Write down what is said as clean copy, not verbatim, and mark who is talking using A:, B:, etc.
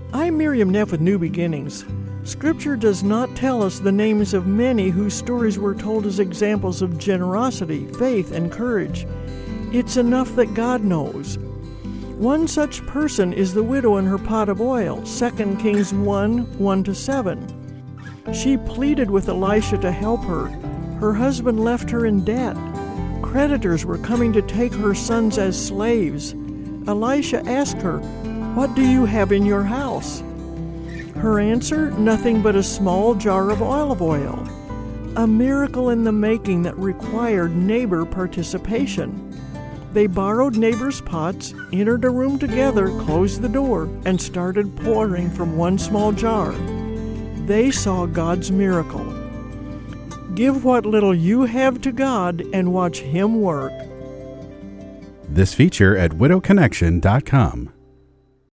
A: I'm Miriam Neff with New Beginnings. Scripture does not tell us the names of many whose stories were told as examples of generosity, faith, and courage. It's enough that God knows. One such person is the widow and her pot of oil, 2 Kings 1:1-7. She pleaded with Elisha to help her. Her husband left her in debt. Creditors were coming to take her sons as slaves. Elisha asked her, "What do you have in your house?" Her answer, nothing but a small jar of olive oil. A miracle in the making that required neighbor participation. They borrowed neighbors' pots, entered a room together, closed the door, and started pouring from one small jar. They saw God's miracle. Give what little you have to God and watch Him work.
B: This feature at widowconnection.com.